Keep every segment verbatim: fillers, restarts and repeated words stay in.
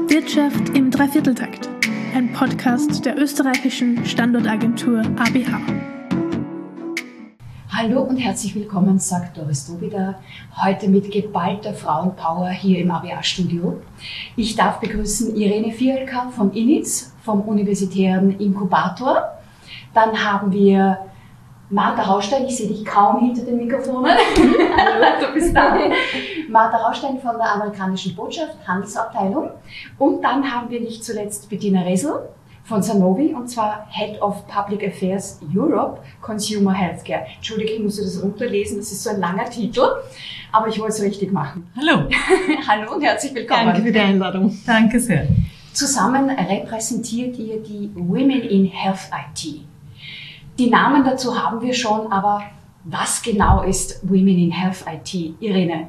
Wirtschaft im Dreivierteltakt, ein Podcast der österreichischen Standortagentur A B H. Hallo und herzlich willkommen, sagt Doris Dobida, heute mit geballter Frauenpower hier im A B H-Studio. Ich darf begrüßen Irene Fielka von INITS, vom Universitären Inkubator. Dann haben wir Martha Raustein, ich sehe dich kaum hinter den Mikrofonen. Hallo, du bist da. Martha Raustein von der amerikanischen Botschaft, Handelsabteilung. Und dann haben wir nicht zuletzt Bettina Resl von Sanofi, und zwar Head of Public Affairs Europe, Consumer Healthcare. Entschuldige, ich muss das runterlesen, das ist so ein langer Titel, aber ich wollte es richtig machen. Hallo. Hallo und herzlich willkommen. Danke für die Einladung. Danke sehr. Zusammen repräsentiert ihr die Women in Health I T. Die Namen dazu haben wir schon, aber was genau ist Women in Health I T? Irene?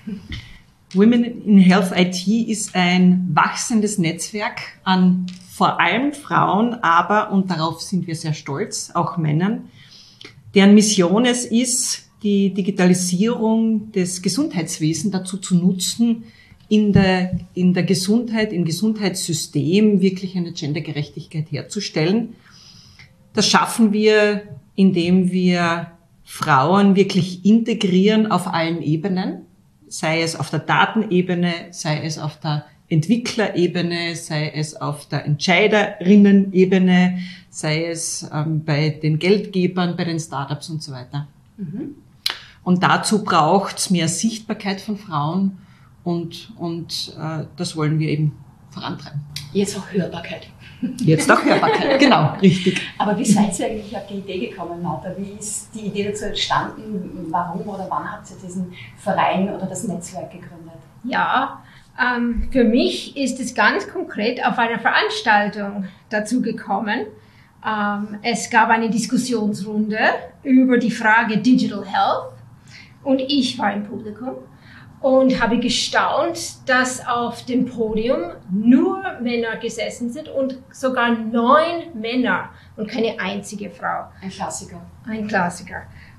Women in Health I T ist ein wachsendes Netzwerk an vor allem Frauen, aber, und darauf sind wir sehr stolz, auch Männern, deren Mission es ist, die Digitalisierung des Gesundheitswesens dazu zu nutzen, in der, in der Gesundheit, im Gesundheitssystem wirklich eine Gendergerechtigkeit herzustellen. Das schaffen wir, indem wir Frauen wirklich integrieren auf allen Ebenen, sei es auf der Datenebene, sei es auf der Entwicklerebene, sei es auf der Entscheiderinnen-Ebene, sei es ähm, bei den Geldgebern, bei den Startups und so weiter. Mhm. Und dazu braucht es mehr Sichtbarkeit von Frauen und, und äh, das wollen wir eben vorantreiben. Jetzt auch Hörbarkeit. Jetzt auch Hörbarkeit, genau, richtig. Aber wie seid ihr eigentlich auf die Idee gekommen, Martha? Wie ist die Idee dazu entstanden? Warum oder wann habt ihr diesen Verein oder das Netzwerk gegründet? Ja, ähm, für mich ist es ganz konkret auf einer Veranstaltung dazu gekommen. Ähm, es gab eine Diskussionsrunde über die Frage Digital Health und ich war im Publikum. Und habe gestaunt, dass auf dem Podium nur Männer gesessen sind und sogar neun Männer und keine einzige Frau. Ein Klassiker. Ein Klassiker.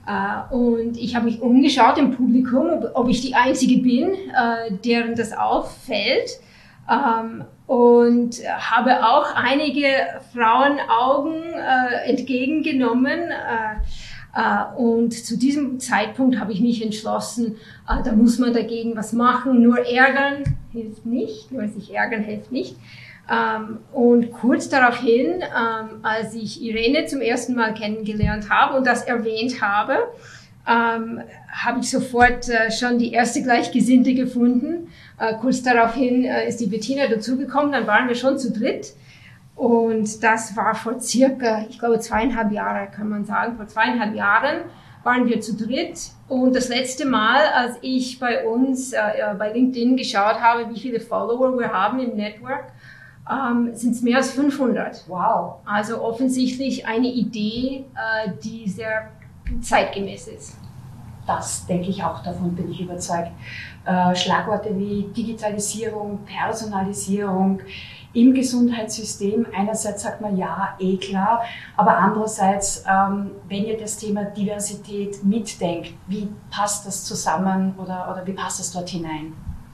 Und ich habe mich umgeschaut im Publikum, ob ich die Einzige bin, deren das auffällt. Und habe auch einige Frauenaugen entgegengenommen. Und zu diesem Zeitpunkt habe ich mich entschlossen, da muss man dagegen was machen. Nur ärgern hilft nicht, nur sich ärgern hilft nicht. Und kurz daraufhin, als ich Irene zum ersten Mal kennengelernt habe und das erwähnt habe, habe ich sofort schon die erste Gleichgesinnte gefunden. Kurz daraufhin ist die Bettina dazugekommen, dann waren wir schon zu dritt. Und das war vor circa, ich glaube, zweieinhalb Jahre, kann man sagen. Vor zweieinhalb Jahren waren wir zu dritt. Und das letzte Mal, als ich bei uns äh, bei LinkedIn geschaut habe, wie viele Follower wir haben im Network, ähm, sind es mehr als fünfhundert. Wow. Also offensichtlich eine Idee, äh, die sehr zeitgemäß ist. Das denke ich auch, davon bin ich überzeugt. Äh, Schlagworte wie Digitalisierung, Personalisierung im Gesundheitssystem. Einerseits sagt man ja, eh klar, aber andererseits, ähm, wenn ihr das Thema Diversität mitdenkt, wie passt das zusammen oder, oder wie passt das dort hinein?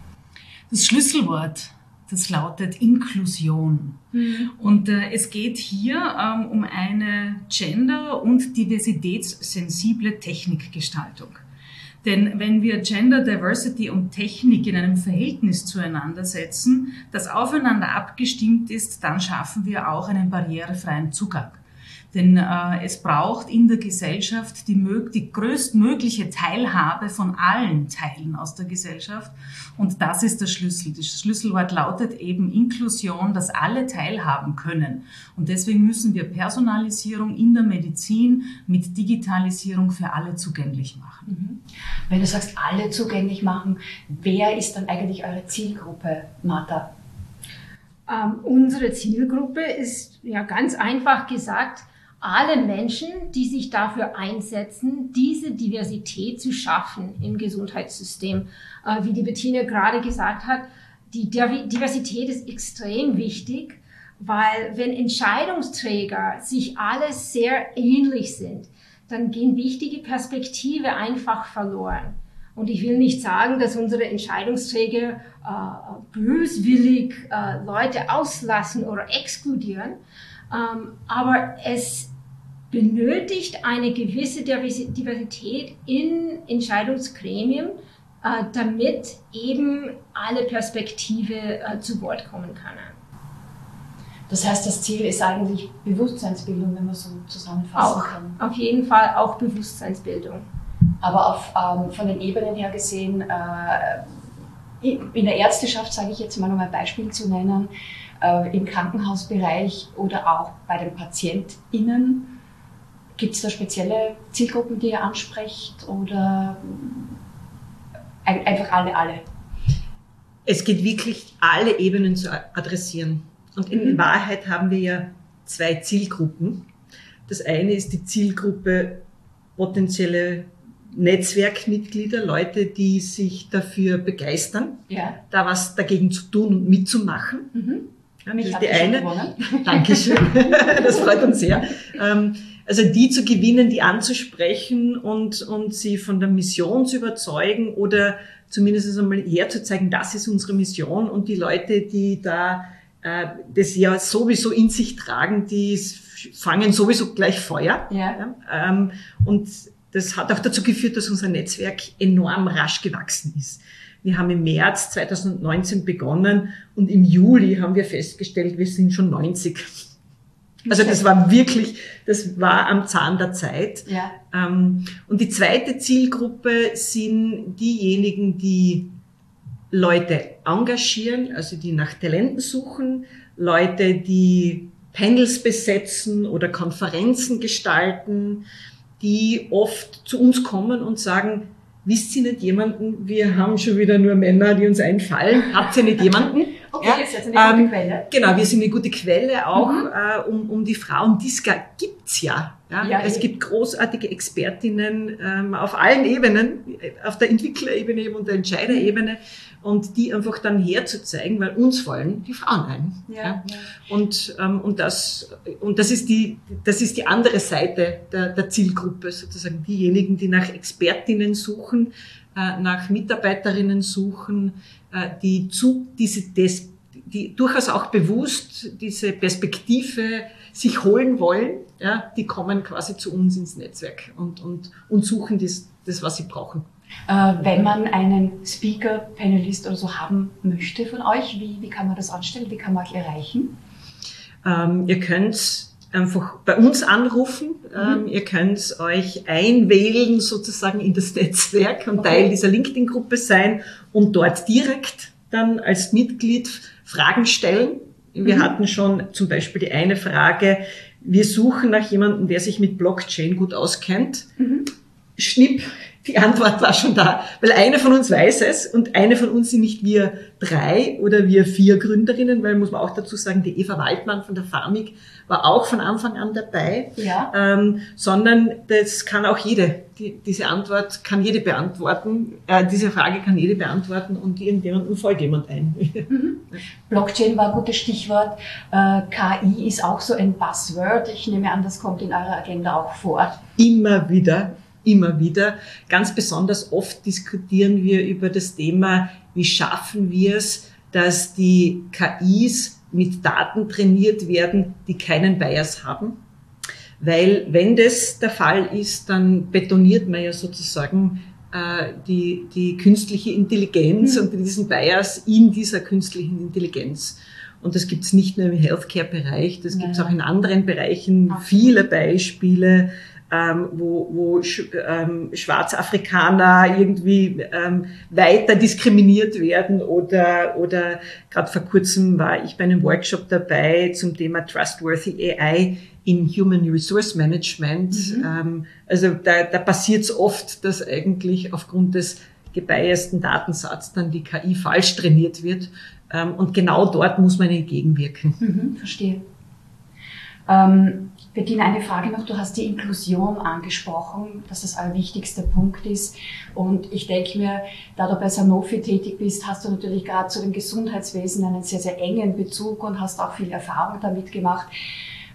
Das Schlüsselwort, das lautet Inklusion. Mhm. Und äh, es geht hier ähm, um eine gender- und diversitätssensible Technikgestaltung. Denn wenn wir Gender, Diversity und Technik in einem Verhältnis zueinander setzen, das aufeinander abgestimmt ist, dann schaffen wir auch einen barrierefreien Zugang. Denn äh, es braucht in der Gesellschaft die, die größtmögliche Teilhabe von allen Teilen aus der Gesellschaft. Und das ist der Schlüssel. Das Schlüsselwort lautet eben Inklusion, dass alle teilhaben können. Und deswegen müssen wir Personalisierung in der Medizin mit Digitalisierung für alle zugänglich machen. Wenn du sagst, alle zugänglich machen, wer ist dann eigentlich eure Zielgruppe, Martha? Ähm, unsere Zielgruppe ist ja ganz einfach gesagt, alle Menschen, die sich dafür einsetzen, diese Diversität zu schaffen im Gesundheitssystem. Äh, wie die Bettina gerade gesagt hat, die Diversität ist extrem wichtig, weil wenn Entscheidungsträger sich alle sehr ähnlich sind, dann gehen wichtige Perspektive einfach verloren. Und ich will nicht sagen, dass unsere Entscheidungsträger äh, böswillig äh, Leute auslassen oder exkludieren, ähm, aber es benötigt eine gewisse Diversität in Entscheidungsgremien, äh, damit eben alle Perspektive äh, zu Wort kommen können. Das heißt, das Ziel ist eigentlich Bewusstseinsbildung, wenn man so zusammenfassen auch, kann. Auf jeden Fall auch Bewusstseinsbildung. Aber auf, ähm, von den Ebenen her gesehen, äh, in der Ärzteschaft, sage ich jetzt mal, um ein Beispiel zu nennen, äh, im Krankenhausbereich oder auch bei den PatientInnen, gibt es da spezielle Zielgruppen, die ihr ansprecht oder ein, einfach alle, alle? Es geht wirklich, alle Ebenen zu adressieren. Und in mhm. Wahrheit haben wir ja zwei Zielgruppen. Das eine ist die Zielgruppe potenzielle Netzwerkmitglieder, Leute, die sich dafür begeistern, ja. da was dagegen zu tun und mitzumachen. Mhm. Ja, das ist die eine. Dankeschön, das freut uns sehr. Also die zu gewinnen, die anzusprechen und, und sie von der Mission zu überzeugen oder zumindest einmal herzuzeigen, das ist unsere Mission, und die Leute, die da äh, das ja sowieso in sich tragen, die fangen sowieso gleich Feuer. Ja. Ja, ähm, und das hat auch dazu geführt, dass unser Netzwerk enorm rasch gewachsen ist. Wir haben im März zweitausendneunzehn begonnen und im Juli haben wir festgestellt, wir sind schon neunzig. Also das war wirklich, das war am Zahn der Zeit. Ja. Und die zweite Zielgruppe sind diejenigen, die Leute engagieren, also die nach Talenten suchen, Leute, die Panels besetzen oder Konferenzen gestalten, die oft zu uns kommen und sagen, wisst ihr nicht jemanden, wir haben schon wieder nur Männer, die uns einfallen, habt ihr nicht jemanden? Okay, ja, jetzt eine gute ähm, Quelle. Genau, wir sind eine gute Quelle auch mhm. äh, um, um die Frauen, die es gibt's ja. Ja, ja, es gibt großartige Expertinnen ähm, auf allen Ebenen, auf der Entwicklerebene und der Entscheiderebene, und die einfach dann herzuzeigen, weil uns fallen die Frauen ein. Ja, ja. Ja. Und, ähm, und, das, und das, ist die, das ist die andere Seite der, der Zielgruppe, sozusagen diejenigen, die nach Expertinnen suchen, äh, nach Mitarbeiterinnen suchen, äh, die, zu, diese, des, die durchaus auch bewusst diese Perspektive sich holen wollen, ja, die kommen quasi zu uns ins Netzwerk und, und, und suchen das, das, was sie brauchen. Äh, wenn man einen Speaker, Panelist oder so haben möchte von euch, wie, wie kann man das anstellen? Wie kann man euch erreichen? Ähm, ihr könnt einfach bei uns anrufen, mhm. ähm, ihr könnt euch einwählen sozusagen in das Netzwerk und okay. Teil dieser LinkedIn-Gruppe sein und dort direkt dann als Mitglied Fragen stellen. Wir mhm. hatten schon zum Beispiel die eine Frage, wir suchen nach jemandem, der sich mit Blockchain gut auskennt. Mhm. Schnipp, die Antwort war schon da, weil eine von uns weiß es und eine von uns sind nicht wir drei oder wir vier Gründerinnen, weil muss man auch dazu sagen, die Eva Waldmann von der Pharmik war auch von Anfang an dabei, ja. ähm, sondern das kann auch jede, die, diese Antwort kann jede beantworten, äh, diese Frage kann jede beantworten und irgendjemandem fällt jemand ein. Mhm. Blockchain war ein gutes Stichwort, äh, K I ist auch so ein Buzzword, ich nehme an, das kommt in eurer Agenda auch vor. Immer wieder. Immer wieder. Ganz besonders oft diskutieren wir über das Thema, wie schaffen wir es, dass die K Is mit Daten trainiert werden, die keinen Bias haben. Weil wenn das der Fall ist, dann betoniert man ja sozusagen äh, die, die künstliche Intelligenz mhm. und diesen Bias in dieser künstlichen Intelligenz. Und das gibt's nicht nur im Healthcare-Bereich, das gibt's auch in anderen Bereichen, viele Beispiele, Ähm, wo, wo sch, ähm, Schwarzafrikaner irgendwie ähm, weiter diskriminiert werden oder oder gerade vor kurzem war ich bei einem Workshop dabei zum Thema Trustworthy A I in Human Resource Management. Mhm. Ähm, also da, da passiert es oft, dass eigentlich aufgrund des gebiasten Datensatzes dann die K I falsch trainiert wird. Ähm, und genau dort muss man entgegenwirken. Mhm, verstehe. Ähm, Bettina, eine Frage noch. Du hast die Inklusion angesprochen, dass das ein wichtigster Punkt ist. Und ich denke mir, da du bei Sanofi tätig bist, hast du natürlich gerade zu dem Gesundheitswesen einen sehr, sehr engen Bezug und hast auch viel Erfahrung damit gemacht.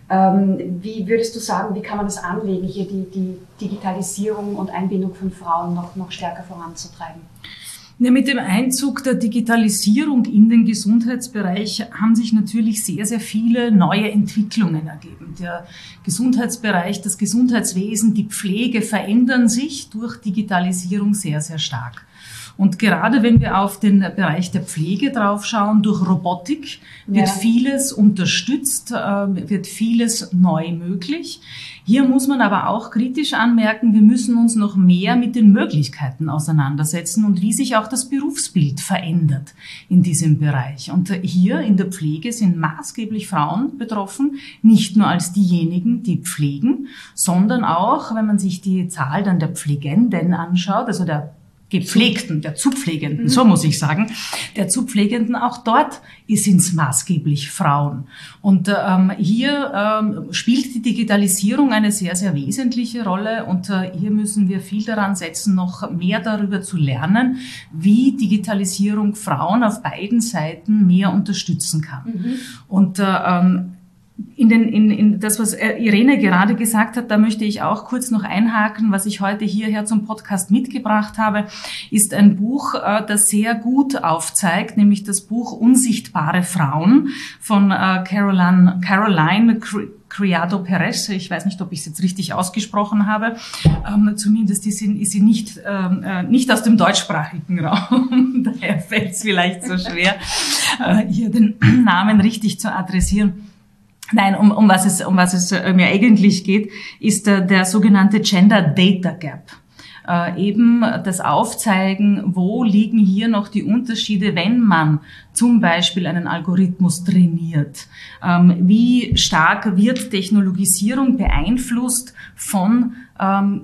Ähm, wie würdest du sagen, wie kann man das anlegen, hier die, die Digitalisierung und Einbindung von Frauen noch, noch stärker voranzutreiben? Ja, mit dem Einzug der Digitalisierung in den Gesundheitsbereich haben sich natürlich sehr, sehr viele neue Entwicklungen ergeben. Der Gesundheitsbereich, das Gesundheitswesen, die Pflege verändern sich durch Digitalisierung sehr, sehr stark. Und gerade wenn wir auf den Bereich der Pflege draufschauen, durch Robotik wird ja. vieles unterstützt, wird vieles neu möglich. Hier muss man aber auch kritisch anmerken, wir müssen uns noch mehr mit den Möglichkeiten auseinandersetzen und wie sich auch das Berufsbild verändert in diesem Bereich. Und hier in der Pflege sind maßgeblich Frauen betroffen, nicht nur als diejenigen, die pflegen, sondern auch, wenn man sich die Zahl dann der Pflegenden anschaut, also der Gepflegten, der Zupflegenden, so muss ich sagen, der Zupflegenden, auch dort sind es maßgeblich Frauen. Und ähm, hier ähm, spielt die Digitalisierung eine sehr, sehr wesentliche Rolle und äh, hier müssen wir viel daran setzen, noch mehr darüber zu lernen, wie Digitalisierung Frauen auf beiden Seiten mehr unterstützen kann. Mhm. Und äh, ähm, In, den, in, in das, was Irene gerade gesagt hat, da möchte ich auch kurz noch einhaken. Was ich heute hierher zum Podcast mitgebracht habe, ist ein Buch, das sehr gut aufzeigt, nämlich das Buch Unsichtbare Frauen von Caroline, Caroline Criado Perez. Ich weiß nicht, ob ich es jetzt richtig ausgesprochen habe. Ähm, zumindest ist sie, ist sie nicht, äh, nicht aus dem deutschsprachigen Raum. Daher fällt es vielleicht so schwer, äh, hier den Namen richtig zu adressieren. Nein, um, um was es, um was es äh, mir eigentlich geht, ist äh, der sogenannte Gender Data Gap. Äh, eben das Aufzeigen, wo liegen hier noch die Unterschiede, wenn man zum Beispiel einen Algorithmus trainiert. Ähm, wie stark wird Technologisierung beeinflusst von ähm,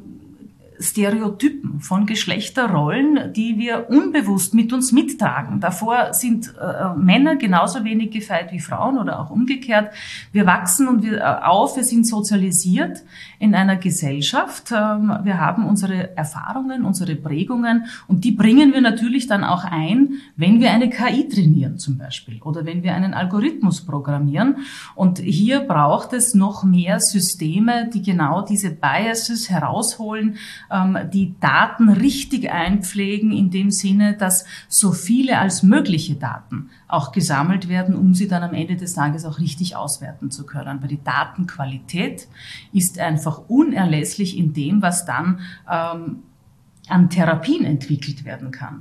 Stereotypen, von Geschlechterrollen, die wir unbewusst mit uns mittragen. Davor sind äh, Männer genauso wenig gefeit wie Frauen oder auch umgekehrt. Wir wachsen und wir äh, auf, wir sind sozialisiert in einer Gesellschaft. Ähm, wir haben unsere Erfahrungen, unsere Prägungen und die bringen wir natürlich dann auch ein, wenn wir eine K I trainieren zum Beispiel oder wenn wir einen Algorithmus programmieren. Und hier braucht es noch mehr Systeme, die genau diese Biases herausholen, die Daten richtig einpflegen in dem Sinne, dass so viele als mögliche Daten auch gesammelt werden, um sie dann am Ende des Tages auch richtig auswerten zu können. Weil die Datenqualität ist einfach unerlässlich in dem, was dann ähm, an Therapien entwickelt werden kann.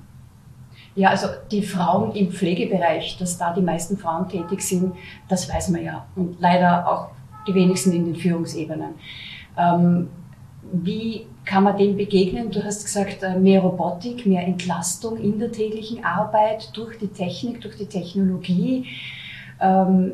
Ja, also die Frauen im Pflegebereich, dass da die meisten Frauen tätig sind, das weiß man ja. Und leider auch die wenigsten in den Führungsebenen. Ähm, wie kann man dem begegnen? Du hast gesagt, mehr Robotik, mehr Entlastung in der täglichen Arbeit durch die Technik, durch die Technologie. Ähm,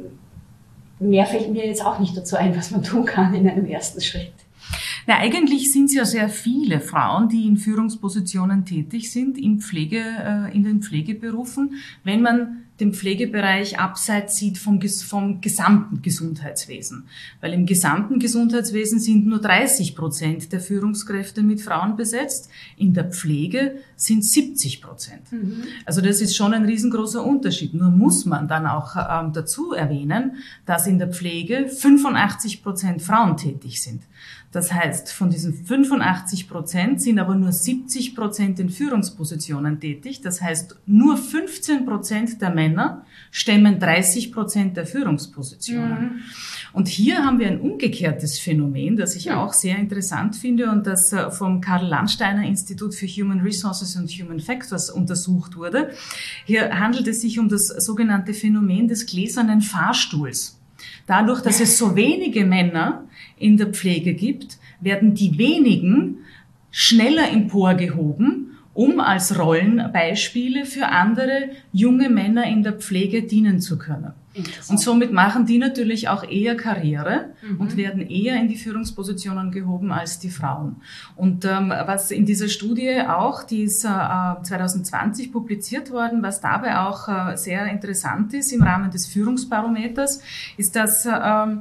mehr fällt mir jetzt auch nicht dazu ein, was man tun kann in einem ersten Schritt. Na, eigentlich sind es ja sehr viele Frauen, die in Führungspositionen tätig sind, in Pflege, äh, in den Pflegeberufen. Wenn man den Pflegebereich abseits sieht vom, vom gesamten Gesundheitswesen. Weil im gesamten Gesundheitswesen sind nur dreißig Prozent der Führungskräfte mit Frauen besetzt. In der Pflege sind siebzig Prozent. Mhm. Also das ist schon ein riesengroßer Unterschied. Nur muss man dann auch ähm, dazu erwähnen, dass in der Pflege fünfundachtzig Prozent Frauen tätig sind. Das heißt, von diesen fünfundachtzig Prozent sind aber nur siebzig Prozent in Führungspositionen tätig. Das heißt, nur fünfzehn Prozent der Männer stemmen dreißig Prozent der Führungspositionen. Mhm. Und hier haben wir ein umgekehrtes Phänomen, das ich auch sehr interessant finde und das vom Karl-Landsteiner Institut für Human Resources and Human Factors untersucht wurde. Hier handelt es sich um das sogenannte Phänomen des gläsernen Fahrstuhls. Dadurch, dass es so wenige Männer in der Pflege gibt, werden die wenigen schneller emporgehoben, um als Rollenbeispiele für andere junge Männer in der Pflege dienen zu können. Und somit machen die natürlich auch eher Karriere mhm. und werden eher in die Führungspositionen gehoben als die Frauen. Und ähm, was in dieser Studie auch, die ist äh, zwanzig zwanzig publiziert worden, was dabei auch äh, sehr interessant ist im Rahmen des Führungsbarometers, ist, dass äh,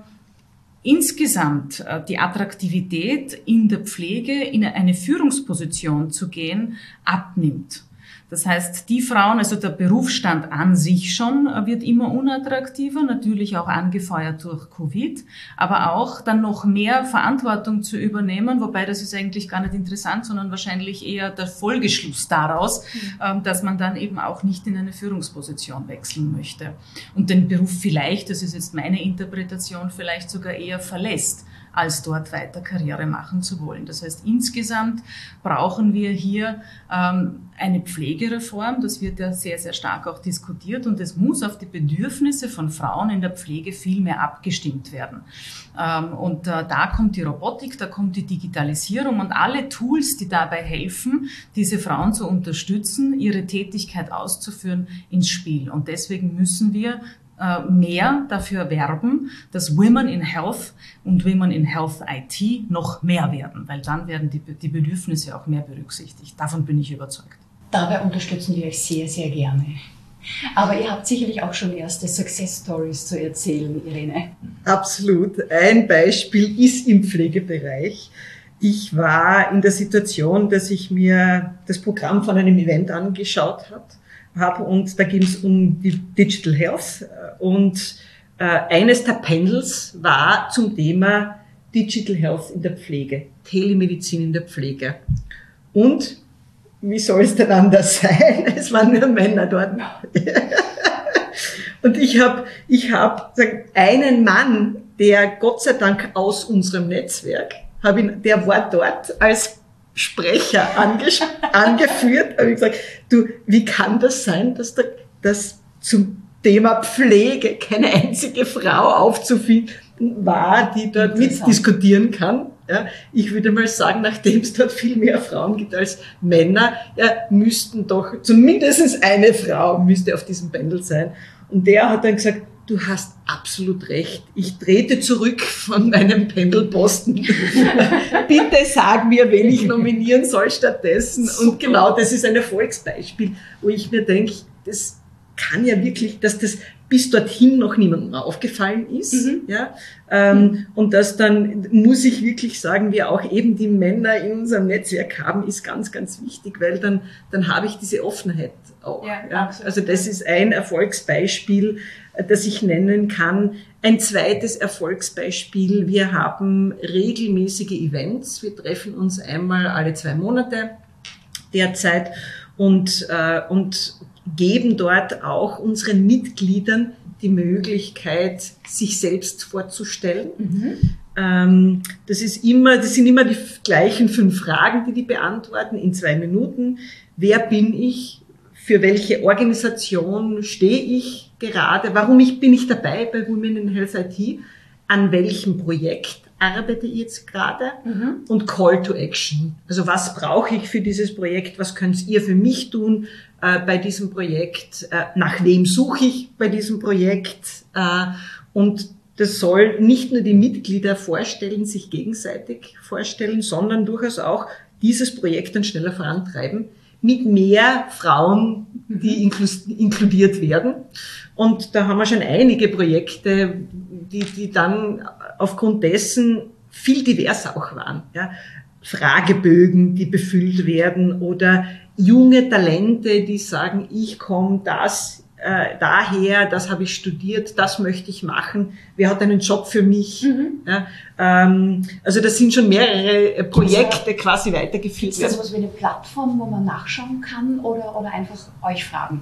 insgesamt äh, die Attraktivität in der Pflege in eine Führungsposition zu gehen abnimmt. Das heißt, die Frauen, also der Berufsstand an sich schon wird immer unattraktiver, natürlich auch angefeuert durch Covid, aber auch dann noch mehr Verantwortung zu übernehmen, wobei das ist eigentlich gar nicht interessant, sondern wahrscheinlich eher der Folgeschluss daraus, mhm. dass man dann eben auch nicht in eine Führungsposition wechseln möchte und den Beruf vielleicht, das ist jetzt meine Interpretation, vielleicht sogar eher verlässt, als dort weiter Karriere machen zu wollen. Das heißt, insgesamt brauchen wir hier ähm, eine Pflegereform. Das wird ja sehr, sehr stark auch diskutiert und es muss auf die Bedürfnisse von Frauen in der Pflege viel mehr abgestimmt werden. Ähm, und äh, da kommt die Robotik, da kommt die Digitalisierung und alle Tools, die dabei helfen, diese Frauen zu unterstützen, ihre Tätigkeit auszuführen, ins Spiel. Und deswegen müssen wir mehr dafür werben, dass Women in Health und Women in Health I T noch mehr werden, weil dann werden die, die Bedürfnisse auch mehr berücksichtigt. Davon bin ich überzeugt. Dabei unterstützen wir euch sehr, sehr gerne. Aber ihr habt sicherlich auch schon erste Success Stories zu erzählen, Irene. Absolut. Ein Beispiel ist im Pflegebereich. Ich war in der Situation, dass ich mir das Programm von einem Event angeschaut habe. habe und da ging es um die Digital Health und äh, eines der Panels war zum Thema Digital Health in der Pflege, Telemedizin in der Pflege. Und wie soll es denn anders sein? Es waren nur Männer dort. Und ich habe ich hab einen Mann, der Gott sei Dank aus unserem Netzwerk, hab ihn, der war dort als Sprecher ange, angeführt, habe ich gesagt, du, wie kann das sein, dass da, dass zum Thema Pflege keine einzige Frau aufzufinden war, die dort mitdiskutieren kann? Ja, ich würde mal sagen, nachdem es dort viel mehr Frauen gibt als Männer, ja, müssten doch zumindest eine Frau müsste auf diesem Panel sein. Und der hat dann gesagt, du hast absolut recht. Ich trete zurück von meinem Pendelposten. Bitte sag mir, wen ich nominieren soll stattdessen. Super. Und genau, das ist ein Erfolgsbeispiel, wo ich mir denke, das kann ja wirklich, dass das bis dorthin noch niemandem aufgefallen ist. Mhm. Ja, ähm, mhm. Und das dann, muss ich wirklich sagen, wir auch eben die Männer in unserem Netzwerk haben, ist ganz, ganz wichtig, weil dann, dann habe ich diese Offenheit auch. Ja, ja. Also das ist ein Erfolgsbeispiel, das ich nennen kann. Ein zweites Erfolgsbeispiel, wir haben regelmäßige Events. Wir treffen uns einmal alle zwei Monate derzeit und, äh, und geben dort auch unseren Mitgliedern die Möglichkeit, sich selbst vorzustellen. Mhm. Ähm, das ist immer, das sind immer die gleichen fünf Fragen, die die beantworten in zwei Minuten. Wer bin ich? Für welche Organisation stehe ich gerade? Warum ich, bin ich dabei bei Women in Health I T? An welchem Projekt arbeite ich jetzt gerade? Mhm. Und Call to Action. Also was brauche ich für dieses Projekt? Was könnt ihr für mich tun äh, bei diesem Projekt? Äh, nach wem suche ich bei diesem Projekt? Äh, und das soll nicht nur die Mitglieder vorstellen, sich gegenseitig vorstellen, sondern durchaus auch dieses Projekt dann schneller vorantreiben mit mehr Frauen, die inkludiert werden. Und da haben wir schon einige Projekte, die, die dann aufgrund dessen viel diverser auch waren. Ja. Fragebögen, die befüllt werden oder junge Talente, die sagen, ich komme das äh, daher, das habe ich studiert, das möchte ich machen, wer hat einen Job für mich? Mhm. Ja, ähm, also das sind schon mehrere Projekte ja quasi weitergeführt. Ist das was wie eine Plattform, wo man nachschauen kann oder, oder einfach euch fragen?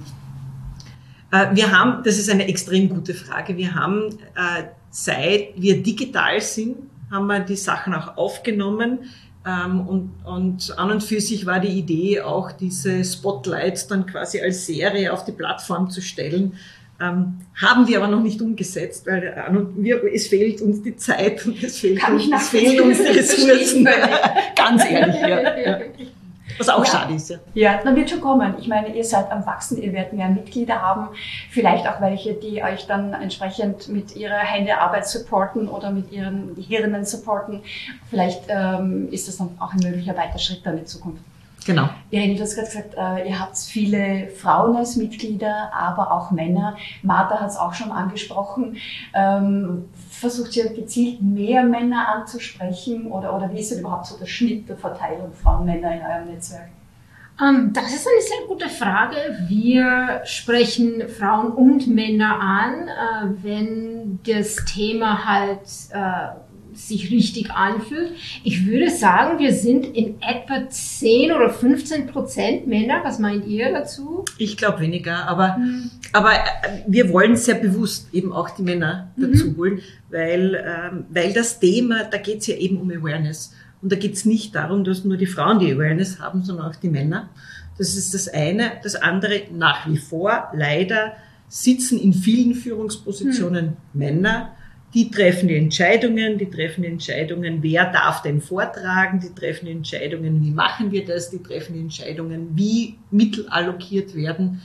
Äh, wir haben, das ist eine extrem gute Frage, wir haben, äh, seit wir digital sind, haben wir die Sachen auch aufgenommen. Ähm, und, und an und für sich war die Idee auch, diese Spotlights dann quasi als Serie auf die Plattform zu stellen. Ähm, haben wir aber noch nicht umgesetzt, weil äh, wir, es fehlt uns die Zeit und es, fehlt uns, es fehlen uns die Ressourcen. Ganz ehrlich, ja. ja. Was auch ja. schade ist, ja. Ja, dann wird schon kommen. Ich meine, ihr seid am Wachsen, ihr werdet mehr Mitglieder haben, vielleicht auch welche, die euch dann entsprechend mit ihrer Händearbeit supporten oder mit ihren Hirnen supporten. Vielleicht ähm, ist das dann auch ein möglicher weiter Schritt dann in Zukunft. Genau. Irene, du hast gerade gesagt, äh, ihr habt viele Frauen als Mitglieder, aber auch Männer. Martha hat es auch schon angesprochen. Ähm, versucht ihr gezielt mehr Männer anzusprechen oder, oder wie ist denn überhaupt so der Schnitt der Verteilung Frauen-Männer in eurem Netzwerk? Ähm, das ist eine sehr gute Frage. Wir sprechen Frauen und Männer an, äh, wenn das Thema halt äh, sich richtig anfühlt. Ich würde sagen, wir sind in etwa zehn oder fünfzehn Prozent Männer. Was meint ihr dazu? Ich glaube weniger, aber, Mhm. aber wir wollen sehr bewusst eben auch die Männer Mhm. dazu holen, weil, ähm, weil das Thema, da geht es ja eben um Awareness. Und da geht es nicht darum, dass nur die Frauen die Awareness haben, sondern auch die Männer. Das ist das eine. Das andere, nach wie vor, leider, sitzen in vielen Führungspositionen mhm. Männer. Die treffen die Entscheidungen, die treffen die Entscheidungen, wer darf denn vortragen, die treffen die Entscheidungen, wie machen wir das, die treffen die Entscheidungen, wie Mittel allokiert werden.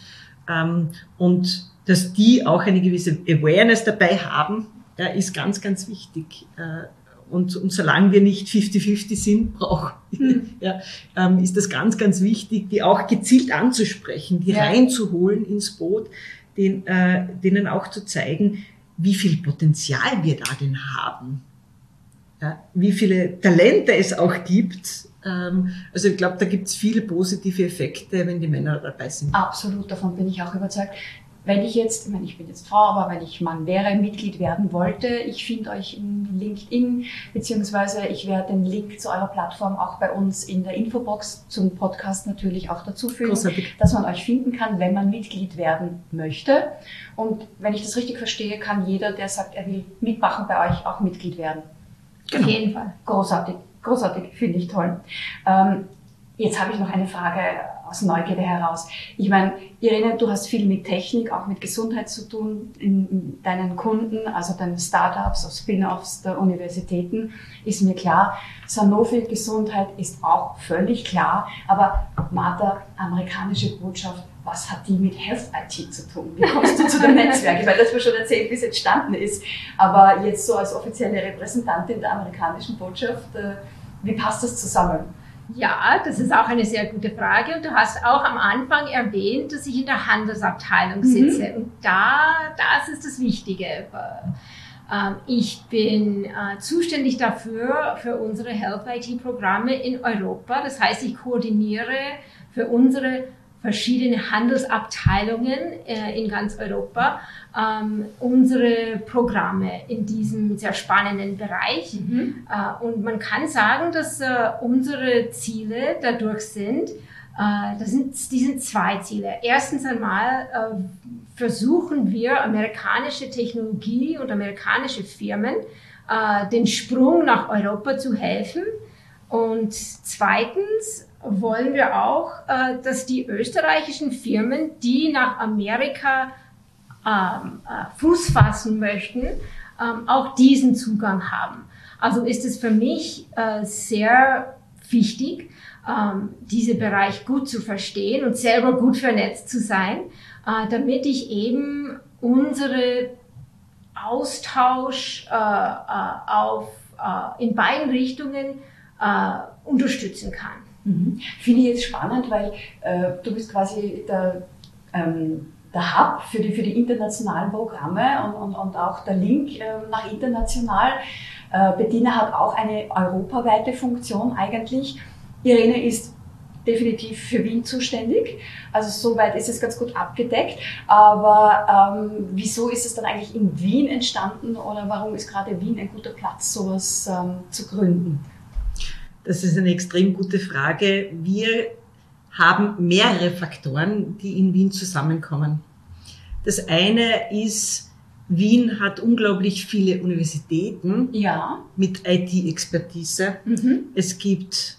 Und dass die auch eine gewisse Awareness dabei haben, ist ganz, ganz wichtig. Und, und solange wir nicht fifty fifty sind, brauchen, hm. ja, ist das ganz, ganz wichtig, die auch gezielt anzusprechen, die ja. reinzuholen ins Boot, den, äh, denen auch zu zeigen, wie viel Potenzial wir da denn haben, ja, wie viele Talente es auch gibt. Ähm, also ich glaube, da gibt es viele positive Effekte, wenn die Männer dabei sind. Absolut, davon bin ich auch überzeugt. Wenn ich jetzt, ich meine, ich bin jetzt Frau, aber wenn ich Mann wäre, Mitglied werden wollte, ich finde euch in LinkedIn, beziehungsweise ich werde den Link zu eurer Plattform auch bei uns in der Infobox zum Podcast natürlich auch dazu fügen, Großartig. Dass man euch finden kann, wenn man Mitglied werden möchte. Und wenn ich das richtig verstehe, kann jeder, der sagt, er will mitmachen bei euch, auch Mitglied werden. Genau. Auf jeden Fall. Großartig, großartig, finde ich toll. Ähm, jetzt habe ich noch eine Frage aus Neugierde heraus. Ich meine, Irene, du hast viel mit Technik, auch mit Gesundheit zu tun in deinen Kunden, also deine Startups, also Spin-offs der Universitäten, ist mir klar. Sanofi Gesundheit ist auch völlig klar. Aber Martha, amerikanische Botschaft, was hat die mit Health I T zu tun? Wie kommst du zu dem Netzwerk? Weil das mir schon erzählt, wie es entstanden ist. Aber jetzt so als offizielle Repräsentantin der amerikanischen Botschaft, wie passt das zusammen? Ja, das ist auch eine sehr gute Frage. Und du hast auch am Anfang erwähnt, dass ich in der Handelsabteilung sitze. Mhm. Und da, das ist das Wichtige. Ich bin zuständig dafür, für unsere Health I T-Programme in Europa. Das heißt, ich koordiniere für unsere verschiedene Handelsabteilungen äh, in ganz Europa ähm, unsere Programme in diesem sehr spannenden Bereich. Mhm. Äh, und man kann sagen, dass äh, unsere Ziele dadurch sind, äh, das sind, die sind zwei Ziele. Erstens einmal äh, versuchen wir, amerikanische Technologie und amerikanische Firmen äh, den Sprung nach Europa zu helfen. Und zweitens wollen wir auch, äh, dass die österreichischen Firmen, die nach Amerika ähm, äh, Fuß fassen möchten, ähm, auch diesen Zugang haben. Also ist es für mich äh, sehr wichtig, ähm, diesen Bereich gut zu verstehen und selber gut vernetzt zu sein, äh, damit ich eben unsere Austausch äh, äh, auf, äh, in beiden Richtungen äh, unterstützen kann. Mhm. Finde ich jetzt spannend, weil äh, du bist quasi der, ähm, der Hub für die, für die internationalen Programme und, und, und auch der Link äh, nach international. Äh, Bettina hat auch eine europaweite Funktion eigentlich. Irene ist definitiv für Wien zuständig, also soweit ist es ganz gut abgedeckt. Aber ähm, wieso ist es dann eigentlich in Wien entstanden oder warum ist gerade Wien ein guter Platz, sowas ähm, zu gründen? Das ist eine extrem gute Frage. Wir haben mehrere Faktoren, die in Wien zusammenkommen. Das eine ist, Wien hat unglaublich viele Universitäten ja. mit I T-Expertise. Mhm. Es gibt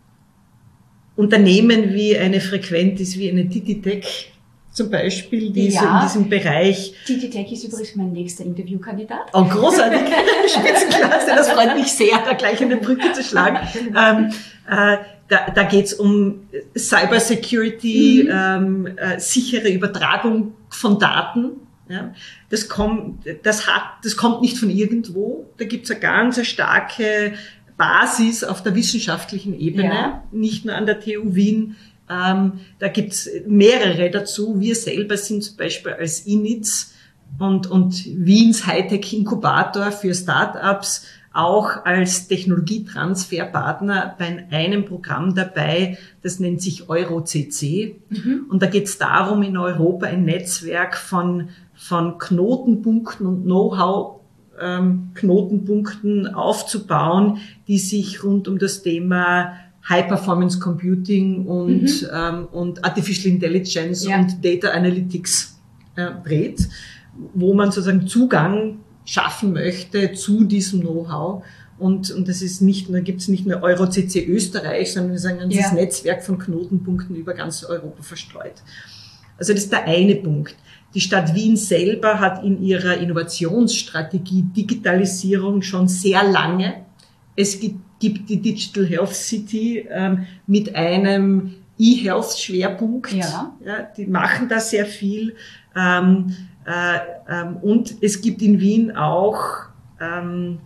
Unternehmen wie eine Frequentis, wie eine Tititech zum Beispiel, die ja. so in diesem Bereich. Tititech ist übrigens mein nächster Interviewkandidat. Oh, großartig. Spitzenklasse. Das freut mich sehr, da gleich eine Brücke zu schlagen. ähm, äh, da da geht es um Cybersecurity, mhm. ähm, äh, sichere Übertragung von Daten. Ja. Das kommt, das hat, das kommt nicht von irgendwo. Da gibt es eine ganz eine starke Basis auf der wissenschaftlichen Ebene, ja. nicht nur an der T U Wien. Ähm, da gibt's mehrere dazu. Wir selber sind zum Beispiel als I N I Z und, und Wiens Hightech-Inkubator für Start-ups auch als Technologietransferpartner bei einem Programm dabei, das nennt sich EuroCC. Mhm. Und da geht es darum, in Europa ein Netzwerk von, von Knotenpunkten und Know-how ähm, Knotenpunkten aufzubauen, die sich rund um das Thema High-Performance Computing und, mhm. ähm, und Artificial Intelligence ja. und Data Analytics äh, dreht, wo man sozusagen Zugang schaffen möchte zu diesem Know-how. Und, und das ist nicht nur, gibt es nicht nur EuroCC Österreich, sondern es ist ein ganzes ja. Netzwerk von Knotenpunkten über ganz Europa verstreut. Also das ist der eine Punkt. Die Stadt Wien selber hat in ihrer Innovationsstrategie Digitalisierung schon sehr lange. Es gibt, gibt die Digital Health City ähm, mit einem E-Health-Schwerpunkt. Ja. Ja, die machen da sehr viel. Ähm, äh, ähm, und es gibt in Wien auch ähm,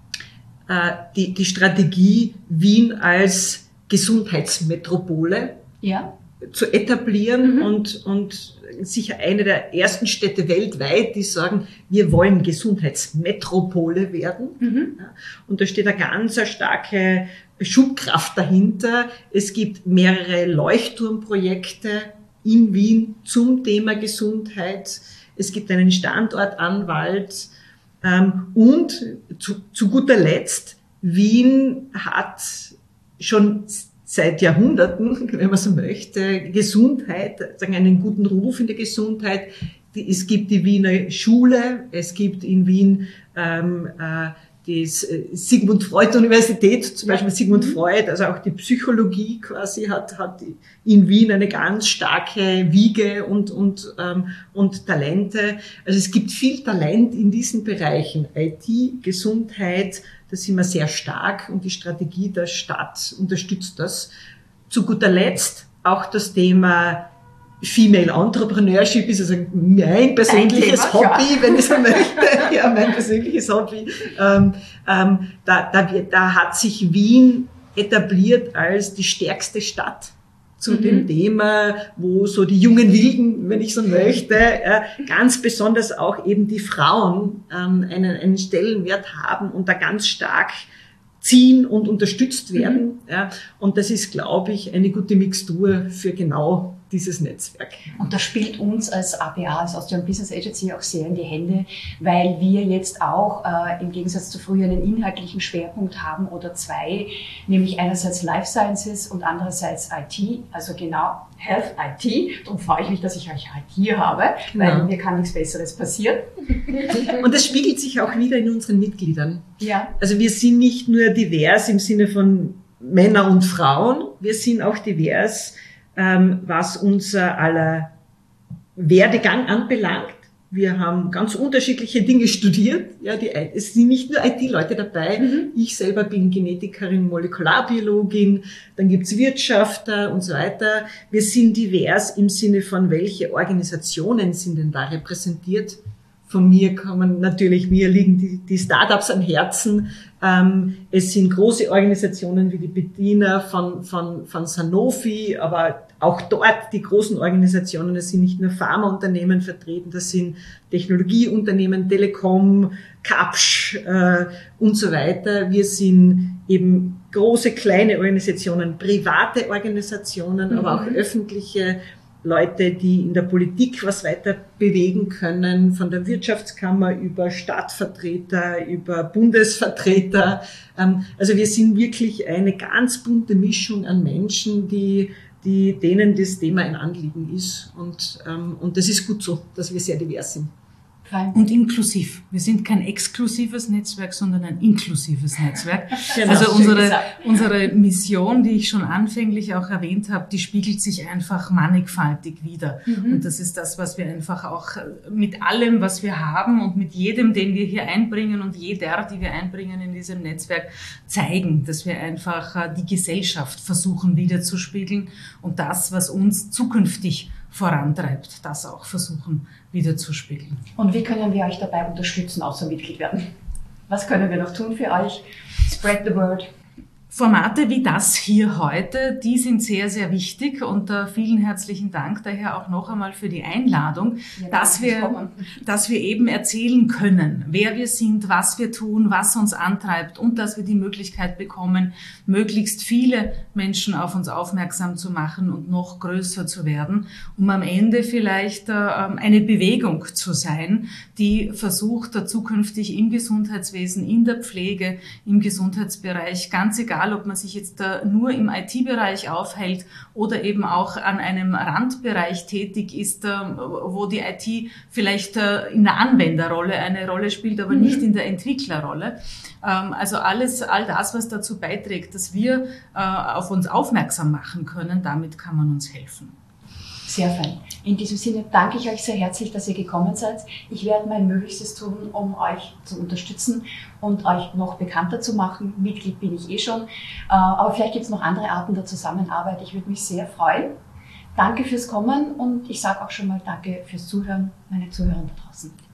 äh, die, die Strategie, Wien als Gesundheitsmetropole ja. zu etablieren mhm. und, und sicher eine der ersten Städte weltweit, die sagen, wir wollen Gesundheitsmetropole werden. Mhm. Ja, und da steht eine ganz eine starke Schubkraft dahinter. Es gibt mehrere Leuchtturmprojekte in Wien zum Thema Gesundheit. Es gibt einen Standortanwalt. Ähm, und zu, zu guter Letzt, Wien hat schon seit Jahrhunderten, wenn man so möchte, Gesundheit, sagen einen guten Ruf in der Gesundheit. Es gibt die Wiener Schule, es gibt in Wien ähm, äh, die Sigmund Freud Universität, zum Beispiel Sigmund Freud, also auch die Psychologie quasi hat, hat in Wien eine ganz starke Wiege und, und, ähm, und Talente. Also es gibt viel Talent in diesen Bereichen. I T, Gesundheit, da sind wir sehr stark und die Strategie der Stadt unterstützt das. Zu guter Letzt auch das Thema Female Entrepreneurship ist also mein persönliches Thema, Hobby, ja. wenn ich so möchte. Ja, mein persönliches Hobby. Ähm, ähm, da, da, da hat sich Wien etabliert als die stärkste Stadt zu mhm. dem Thema, wo so die jungen Wilden, wenn ich so möchte, äh, ganz besonders auch eben die Frauen ähm, einen, einen Stellenwert haben und da ganz stark ziehen und unterstützt werden. Mhm. Ja, und das ist, glaube ich, eine gute Mixtur für genau dieses Netzwerk. Und das spielt uns als A B A, als Austrian Business Agency, auch sehr in die Hände, weil wir jetzt auch äh, im Gegensatz zu früher einen inhaltlichen Schwerpunkt haben oder zwei, nämlich einerseits Life Sciences und andererseits I T, also genau Health I T. Darum freue ich mich, dass ich euch halt hier habe, weil ja. mir kann nichts Besseres passieren. Und das spiegelt sich auch wieder in unseren Mitgliedern. Ja. Also wir sind nicht nur divers im Sinne von Männer und Frauen, wir sind auch divers, was unser aller Werdegang anbelangt. Wir haben ganz unterschiedliche Dinge studiert. Ja, die, es sind nicht nur I T-Leute dabei. Mhm. Ich selber bin Genetikerin, Molekularbiologin. Dann gibt's Wirtschafter und so weiter. Wir sind divers im Sinne von, welche Organisationen sind denn da repräsentiert. Von mir kommen natürlich, mir liegen die, die Startups am Herzen. Ähm, es sind große Organisationen wie die Bediener von, von, von Sanofi, aber auch dort die großen Organisationen, es sind nicht nur Pharmaunternehmen vertreten, das sind Technologieunternehmen, Telekom, Kapsch äh, und so weiter. Wir sind eben große, kleine Organisationen, private Organisationen, mhm. aber auch öffentliche Leute, die in der Politik was weiter bewegen können, von der Wirtschaftskammer über Stadtvertreter, über Bundesvertreter. Also wir sind wirklich eine ganz bunte Mischung an Menschen, die, die denen das Thema ein Anliegen ist. Und, und das ist gut so, dass wir sehr divers sind. Und inklusiv. Wir sind kein exklusives Netzwerk, sondern ein inklusives Netzwerk. Genau, also unsere, unsere Mission, die ich schon anfänglich auch erwähnt habe, die spiegelt sich einfach mannigfaltig wider. Mhm. Und das ist das, was wir einfach auch mit allem, was wir haben und mit jedem, den wir hier einbringen und jeder, die wir einbringen in diesem Netzwerk, zeigen, dass wir einfach die Gesellschaft versuchen widerzuspiegeln und das, was uns zukünftig vorantreibt, das auch versuchen wiederzuspiegeln. Und wie können wir euch dabei unterstützen, außer Mitglied werden? Was können wir noch tun für euch? Spread the word. Formate wie das hier heute, die sind sehr, sehr wichtig und uh, vielen herzlichen Dank daher auch noch einmal für die Einladung, ja, dass wir, dass wir eben erzählen können, wer wir sind, was wir tun, was uns antreibt und dass wir die Möglichkeit bekommen, möglichst viele Menschen auf uns aufmerksam zu machen und noch größer zu werden, um am Ende vielleicht uh, eine Bewegung zu sein, die versucht, uh, zukünftig im Gesundheitswesen, in der Pflege, im Gesundheitsbereich, ganz egal, ob man sich jetzt nur im I T-Bereich aufhält oder eben auch an einem Randbereich tätig ist, wo die I T vielleicht in der Anwenderrolle eine Rolle spielt, aber mhm. nicht in der Entwicklerrolle. Also alles, all das, was dazu beiträgt, dass wir auf uns aufmerksam machen können, damit kann man uns helfen. Sehr fein. In diesem Sinne danke ich euch sehr herzlich, dass ihr gekommen seid. Ich werde mein Möglichstes tun, um euch zu unterstützen und euch noch bekannter zu machen. Mitglied bin ich eh schon, aber vielleicht gibt es noch andere Arten der Zusammenarbeit. Ich würde mich sehr freuen. Danke fürs Kommen und ich sage auch schon mal danke fürs Zuhören, meine Zuhörer da draußen.